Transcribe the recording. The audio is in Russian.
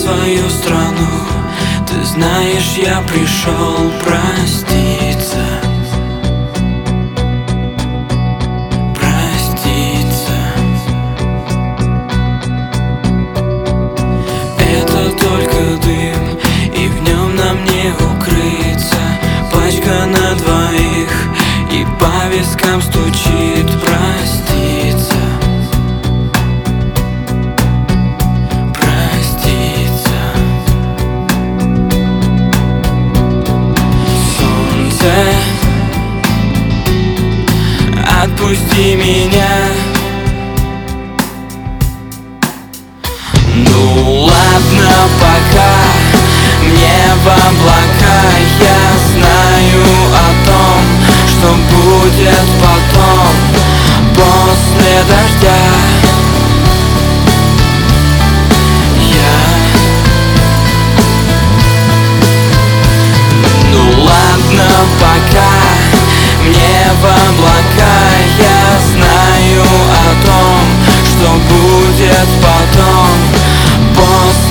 свою страну. Ты знаешь, я пришел проститься. Проститься. Это только дым, и в нем нам не укрыться. Пачка на двоих, и по вискам стучит проститься. Проститься. Солнце, отпусти меня.